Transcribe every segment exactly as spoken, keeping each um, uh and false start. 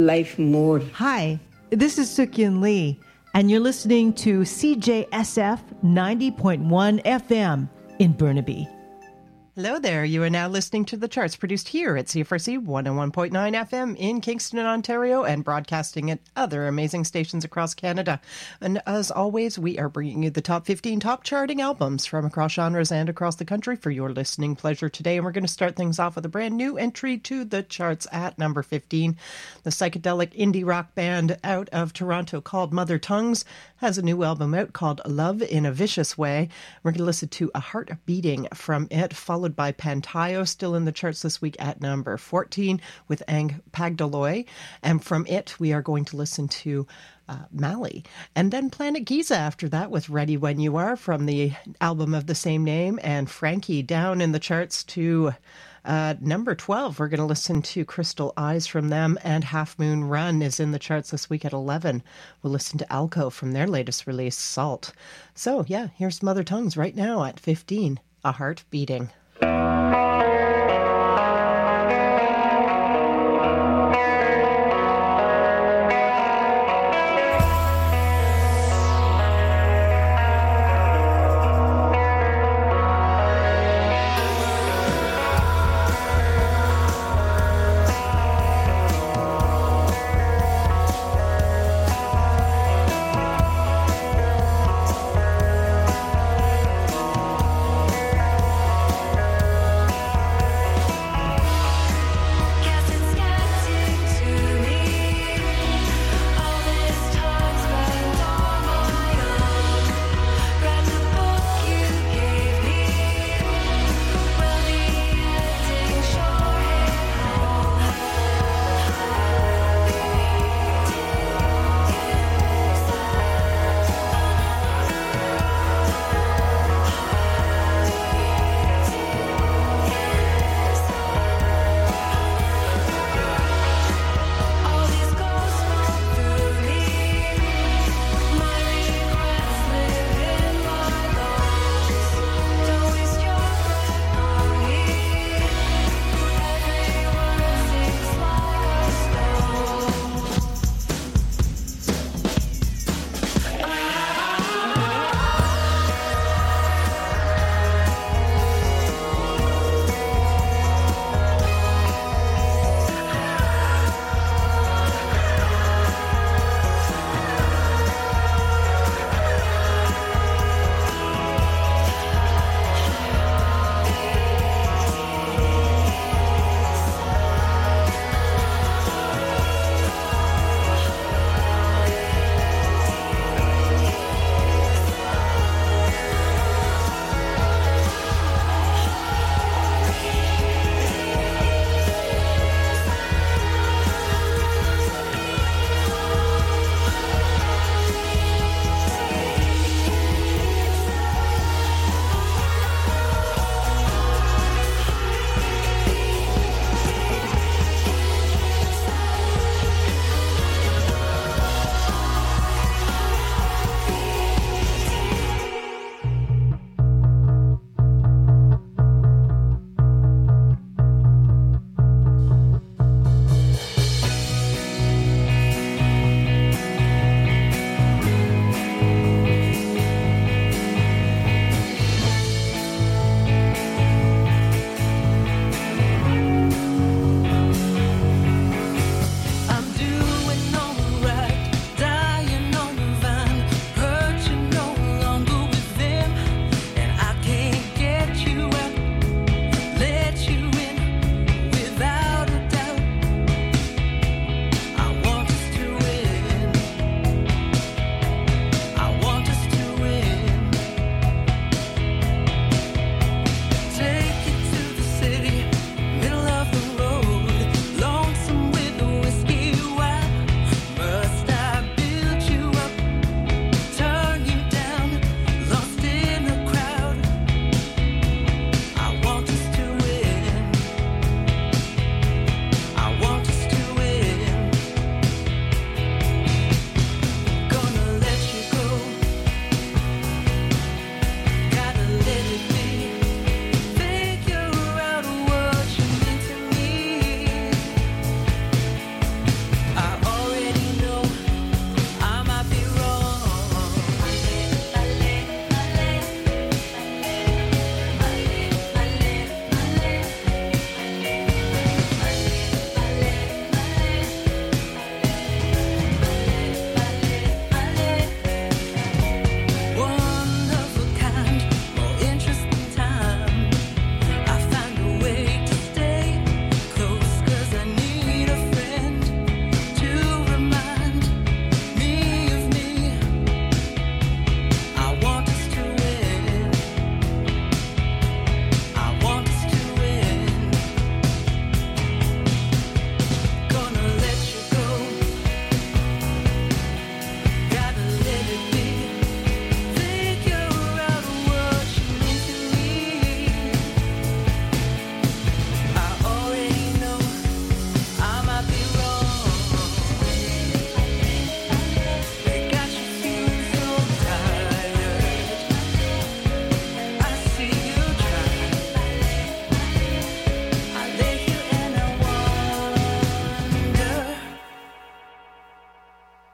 life more. Hi, this is Sukyin Lee, and you're listening to C J S F ninety point one F M in Burnaby. Hello there. You are now listening to The Charts, produced here at C F R C one oh one point nine F M in Kingston, Ontario, and broadcasting at other amazing stations across Canada. And as always, we are bringing you the top fifteen top charting albums from across genres and across the country for your listening pleasure today. And we're going to start things off with a brand new entry to the charts at number fifteen. The psychedelic indie rock band out of Toronto called Mother Tongues has a new album out called Love in a Vicious Way. We're going to listen to A Heart Beating from it, followed by Pantayo, still in the charts this week at number fourteen with Ang Pagdaloy. And from it, we are going to listen to uh, Mali. And then Planet Giza after that with Ready When You Are from the album of the same name. And Frankie down in the charts to uh, number twelve. We're going to listen to Crystal Eyes from them. And Half Moon Run is in the charts this week at eleven. We'll listen to Alco from their latest release, Salt. So yeah, here's Mother Tongues right now at fifteen. A Heart Beating. Thank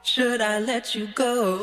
Should I let you go?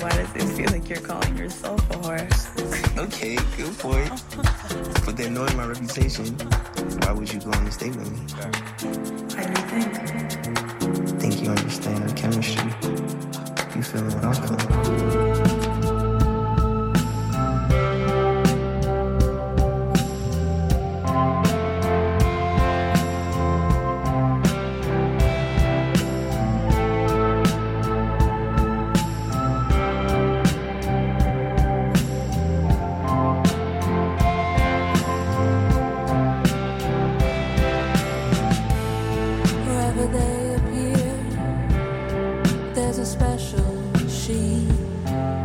why does it feel like you're calling yourself a whore? Okay, good point. But then knowing my reputation, why would you go on this date with me? Why do you think? Think you understand our chemistry. You feeling what I'm feeling. Wherever they appear, there's a special sheen.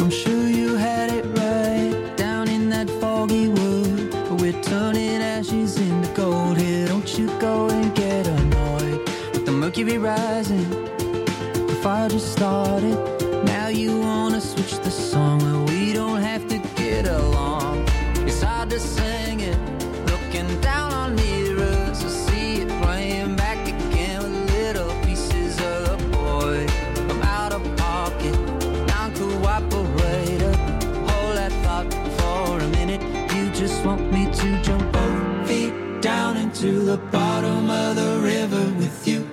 I'm sure you had it right down in that foggy wood. But we're turning ashes into gold here. Don't you go and get annoyed with the mercury rising. The fire just started. Now you wanna switch the song where we don't have to get along. It's hard to sing it, looking down on mirrors. I see it playing back again with little pieces of the boy. I'm out of pocket, non-cooperator. Hold that thought for a minute. You just want me to jump both feet down into the bottom of the river with you.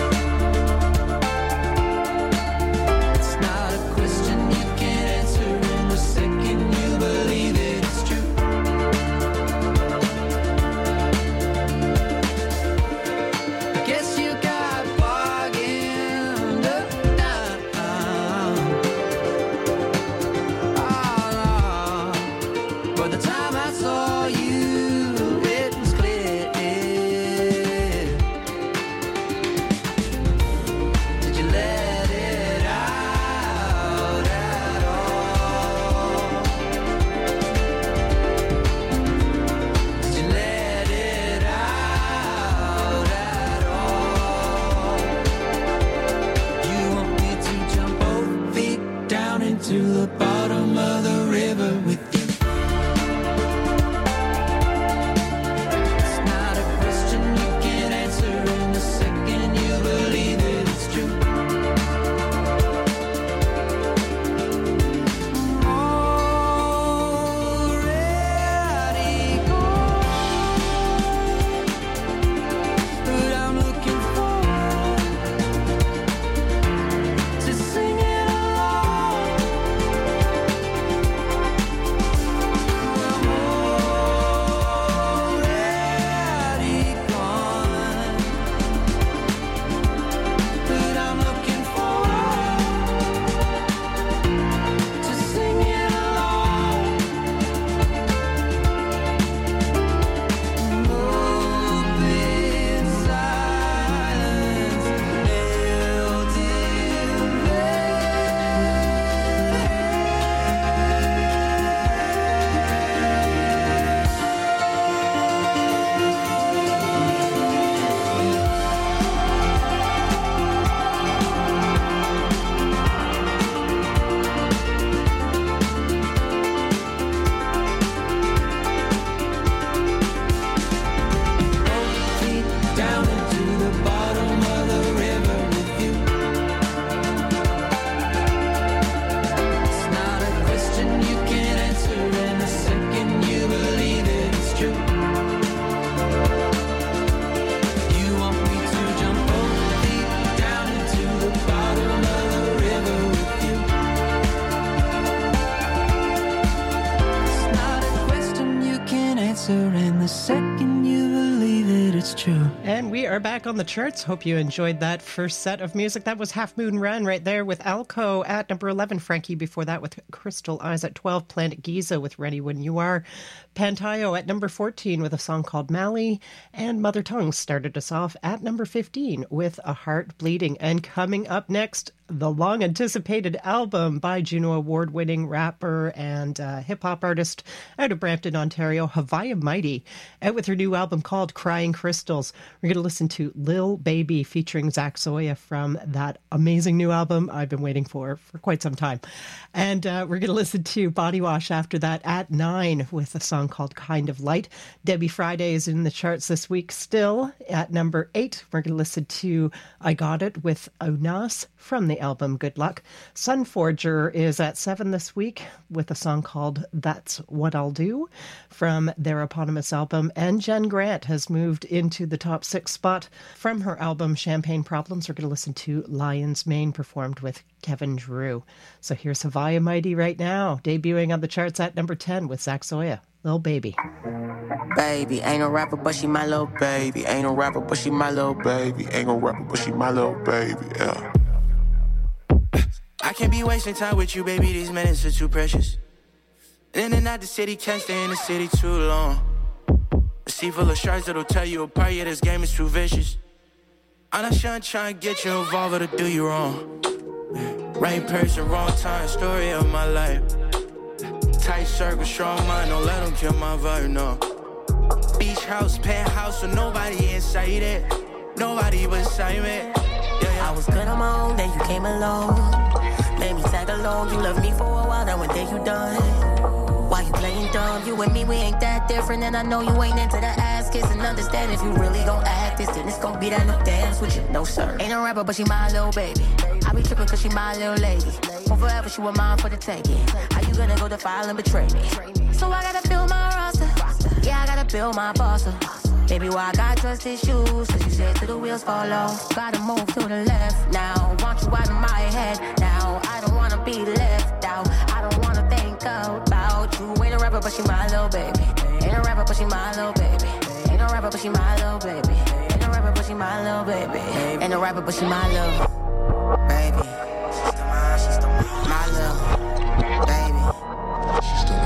Are back on the charts. Hope you enjoyed that first set of music. That was Half Moon Run right there with Alco at number eleven. Frankie before that with Crystal Eyes at twelve. Planet Giza with Ready When You Are. Pantayo at number fourteen with a song called Mally. And Mother Tongue started us off at number fifteen with A Heart Bleeding. And coming up next, the long-anticipated album by Juno Award-winning rapper and uh, hip-hop artist out of Brampton, Ontario, Haviah Mighty, out with her new album called Crying Crystals. We're going to listen to Lil Baby featuring Zach Zoya from that amazing new album I've been waiting for for quite some time. And uh, we're going to listen to Body Wash after that at nine with a song called Kind of Light. Debbie Friday is in the charts this week still at number eight. We're going to listen to I Got It with Onas from the album Good Luck. Sunforger is at seven this week with a song called That's What I'll Do from their eponymous album. And Jen Grant has moved into the top six spot from her album Champagne Problems. We're going to listen to Lion's Mane performed with Kevin Drew. So here's Haviah Mighty right now, debuting on the charts at number ten with Zach Zoya, Lil Baby. Baby, ain't no rapper, but she my little baby. Ain't no rapper, but she my little baby. Ain't no rapper, but she my little baby, yeah. I can't be wasting time with you, baby. These minutes are too precious. In and out the city, can't stay in the city too long. A sea full of sharks that'll tear you apart, yeah, this game is too vicious. I'm not trying to get you involved or to do you wrong. Right person, wrong time, story of my life. Tight circle, strong mind, don't let them kill my vibe, no. Beach house, penthouse, with nobody inside it. Nobody beside me. Yeah, yeah. I was good on my own, then you came along. Made me tag along, you loved me for a while, then one day you done. Why you playing dumb? You and me, we ain't that different. And I know you ain't into the ass kiss. And understand if you really gon' act this, then it's gon' be that no dance with you, no sir. Ain't a rapper, but she my little baby. I be trippin' cause she my little lady. For forever, she was mine for the taking. How you gonna go defile and betray me? So I gotta build my roster. Yeah, I gotta build my boss up. Baby, why I got trust issues? Cause you said till the wheels fall off. Gotta move to the left now. Want you out of my head now. I don't wanna be left out. I don't wanna think about you. Ain't a rapper, but she my little baby. Ain't a rapper, but she my little baby. Ain't a rapper, but she my little baby. Ain't a rapper, but she my little baby. Ain't a rapper, but she my little baby. She's the mom, she's the mom. My little baby. She's the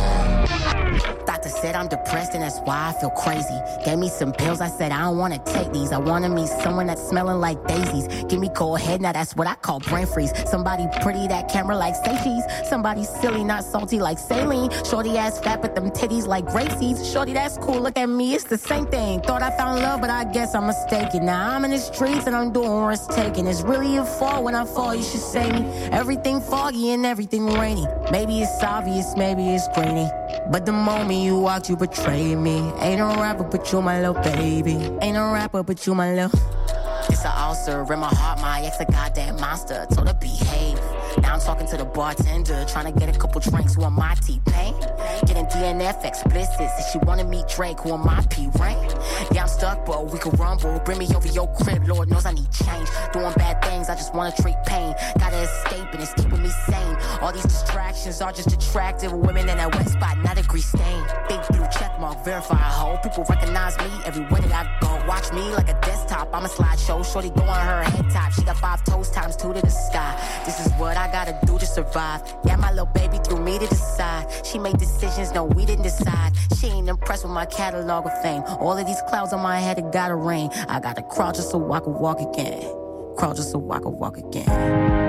mom. Doctor said I'm depressed and that's why I feel crazy. Gave me some pills, I said I don't wanna take these. I wanna meet someone that's smelling like daisies. Give me cold head, now that's what I call brain freeze. Somebody pretty, that camera like say cheese. Somebody silly, not salty like saline. Shorty ass fat, but them titties like grape seeds. Shorty, that's cool, look at me, it's the same thing. Thought I found love, but I guess I'm mistaken. Now I'm in the streets and I'm doing risk taking. It's really a fall, when I fall, you should say me. Everything foggy and everything rainy. Maybe it's obvious, maybe it's grainy. But the moment you walked, you betrayed me. Ain't no rapper, but you my little baby. Ain't no rapper, but you my little. It's an ulcer in my heart, my ex a goddamn monster. Told her behave. Now I'm talking to the bartender, trying to get a couple drinks. Who am I, T-Pain? Getting D N F explicit. Said she wanna meet Drake. Who am I, P-Rain? Yeah, I'm stuck, but we can rumble. Bring me over your crib, Lord knows I need change. Doing bad things, I just wanna treat pain. Gotta escape and it's keeping me sane. All these distractions are just attractive. Women in that wet spot, not a grease stain. Big blue check mark, verify. I hope people recognize me everywhere that I go. Watch me like a desktop, I'm a slideshow. Shorty go on her head top. She got five toes times two to the sky. This is what I gotta do to survive. Yeah, my little baby threw me to the side. She made decisions, no, we didn't decide. She ain't impressed with my catalog of fame. All of these clouds on my head, it gotta rain. I gotta crawl just so I can walk again. Crawl just so I can walk again.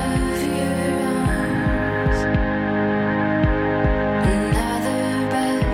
Another bed.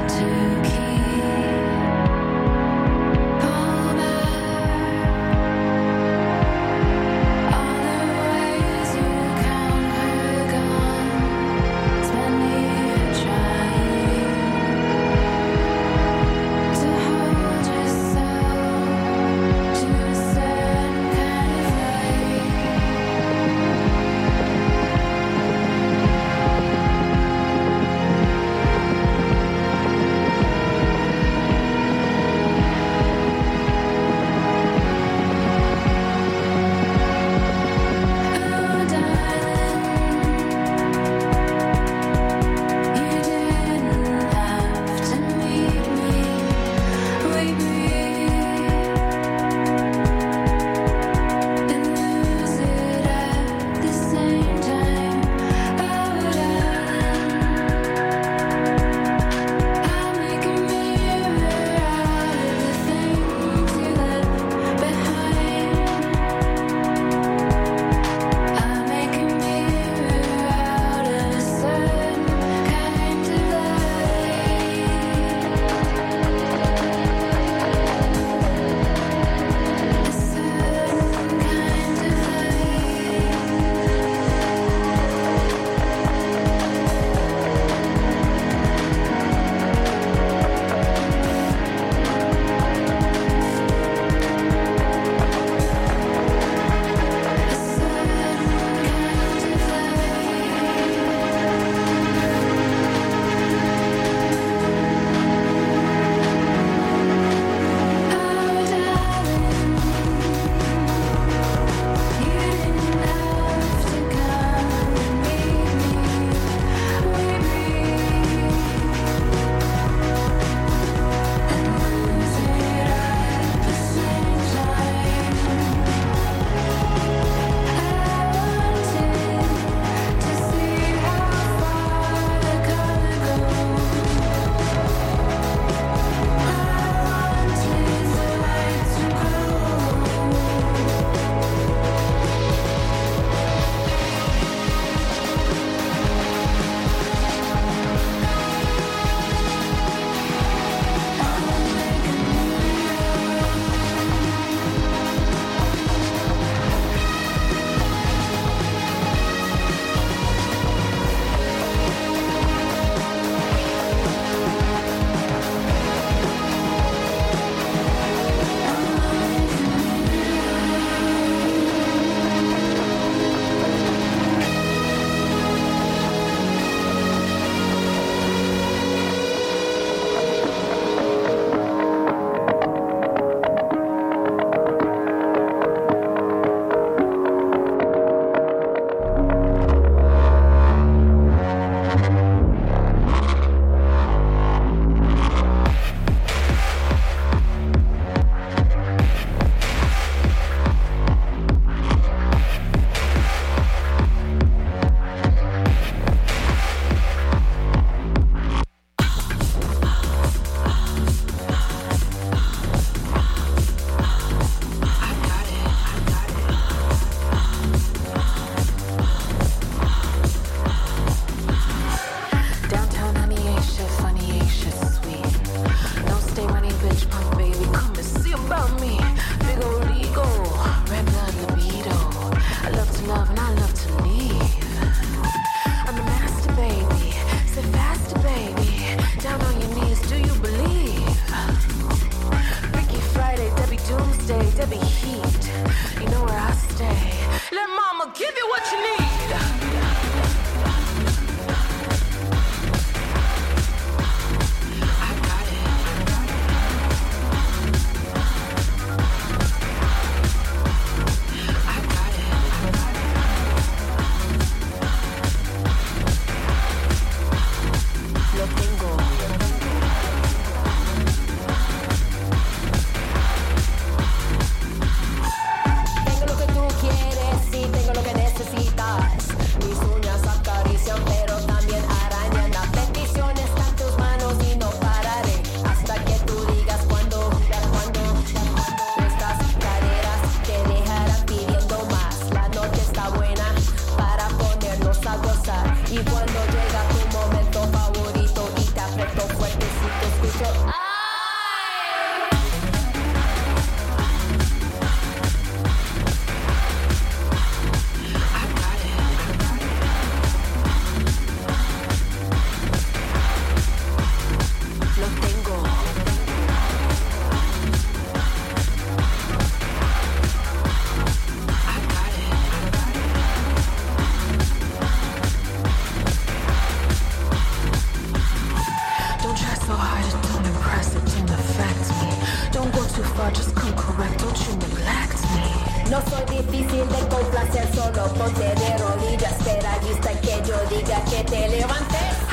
I just come correct, don't you neglect me. No soy difícil de complacer, solo ponte de rodillas, espera y hasta que yo diga que te levantes.